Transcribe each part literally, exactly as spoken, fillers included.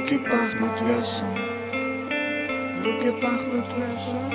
Руки пахнут весом, руки пахнут весом.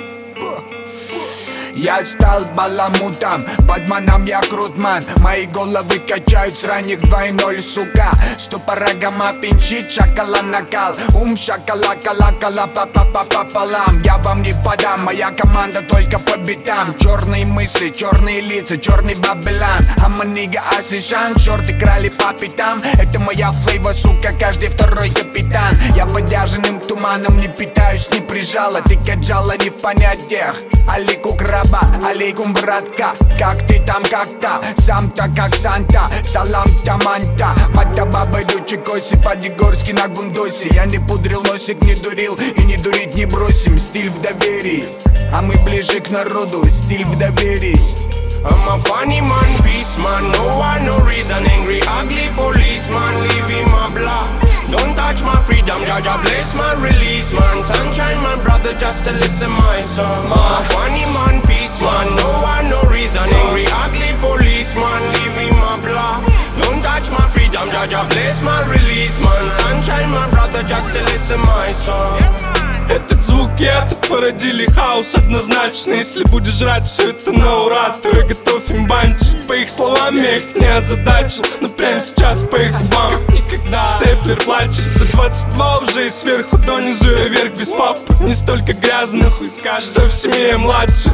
Я стал баламутом, подманом я крутман. Мои головы качают с ранних два ноль, сука. Ступора мапинчит, шакала накал. Ум шакала, кала, кала, папа, папа, пополам. Я вам не подам, моя команда только по битам. Черные мысли, черные лица, черный бабелан. Аманига, асишан, шорты крали по пятам. Это моя флейва, сука, каждый второй капитан. Я подяженным туманом не питаюсь, не прижала. Ты каджала не в понятиях. Алику краба, алейкум, братка. Как ты там, как-то, сам-то как Санта. Салам таманта, мата баба идучи коси. По-дегорски на гундосе. Я не пудрил носик, не дурил и не дурить не бросим. Стиль в доверии, а мы ближе к народу. Стиль в доверии. I'm a funny man, peace man. No one, no reason. Angry, ugly policeman. Leaving my block. Don't touch my freedom, Jaja bless my release, man. Sunshine, my brother, just to listen my song. I'm a funny man, peace man. No one, no reason. Angry, ugly policeman. Leaving my block. Don't touch my freedom, Jaja bless my release, man. Sunshine, my brother, just to listen my song. Этот звук и это породили хаос однозначно. Если будешь жрать все это на ура, то я готов им банчить. По их словам я их не озадачил, но прямо сейчас по их губам степлер плачет. За двадцать два уже и сверху донизу я вверх без папы. Не столько грязно, что в семье я младше.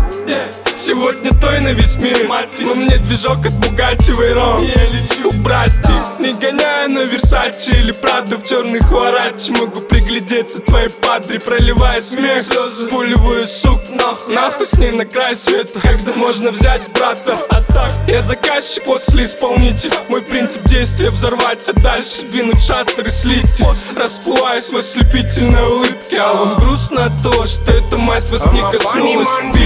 Сегодня той на весь мир. Во мне движок от Бугатти Вейрон. Убрать их, не гоняя на Версаче или Прадо в черных хуарачи. Могу приглядеться твоей падре, проливая смех. Спуливаю сук нахуй, нахуй с ней на край света. Когда можно взять брата, а так я заказчик, после исполнитель. Мой принцип действия взорвать, а дальше двинуть шаттер и слить. Расплываюсь в ослепительной улыбке. А вам грустно от того, что эта масть вас не коснулась.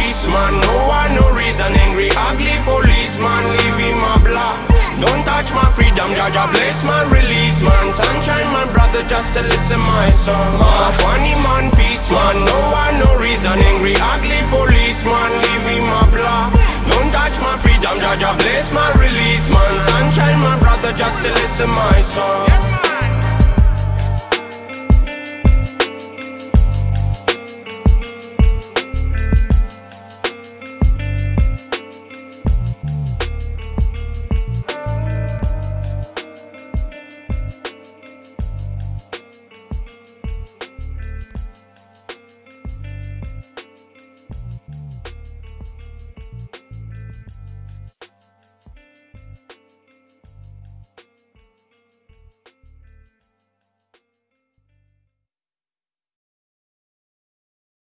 No reason, angry, ugly policeman, leaving my block. Don't touch my freedom, Jaja bless my release, man. Sunshine, my brother, just to listen my song. I'm a funny man, peace man. No one, no reason, angry, ugly policeman, leaving my block. Don't touch my freedom, Jaja bless my release, man. Sunshine, my brother, just to listen my song.